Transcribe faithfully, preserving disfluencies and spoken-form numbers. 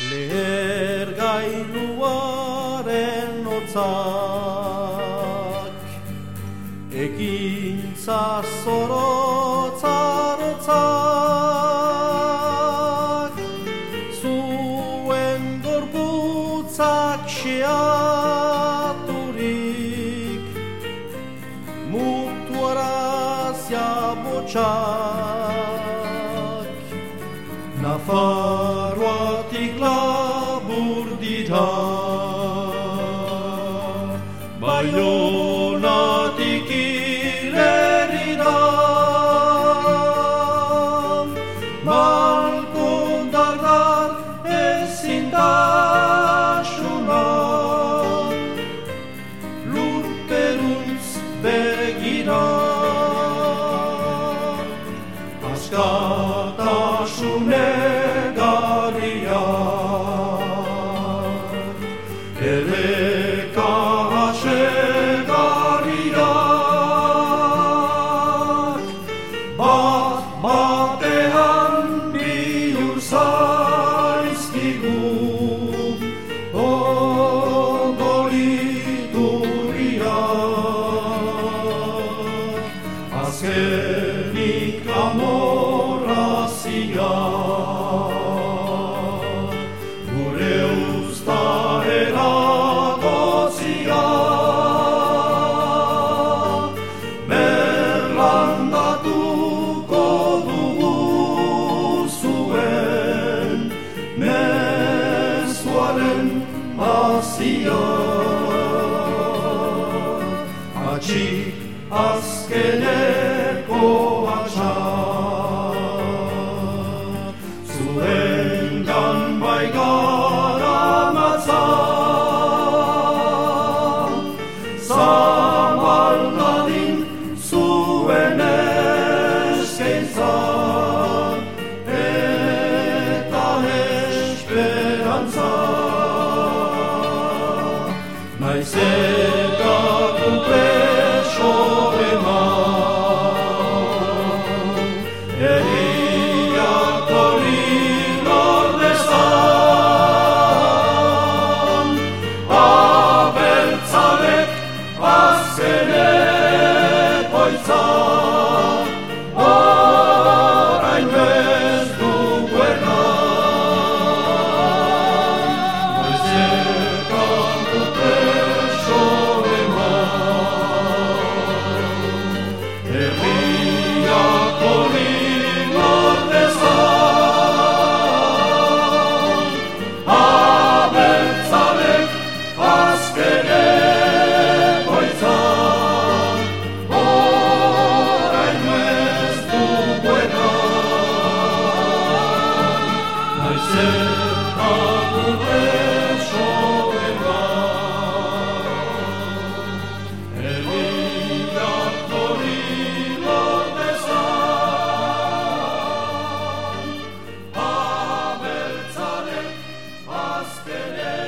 Lehergailuaren hotzak ekintza zorotzak zuen gorputzak xeaturik mutuarazia botxak Nafarroatik labur dira Baionatik ilerira Malkondardar ezintasuna Lurperuntz begira Askatasunek gariak Erreka hasegariak Bat batean bihur zaizkigu Odoliturriak Azkenik amorrazia Gure usta eragotzia Berlandatuko dugu zuen mezuaren hazia Atxik azkeneko atxak Zuengan bai garamatza Zabaldadin zuen eskaintza Eta esperantza Naiz eta gu preso eman Herriak hori lordezan Abertzalek azken egoitza Orain ez dugu erran Noiz eta gu preso eman Herriak hori lordezan Abertzalek azken egoitza Orain ez dugu erran Naiz eta gu preso eman Herriak hori lordezan Abertzalek azken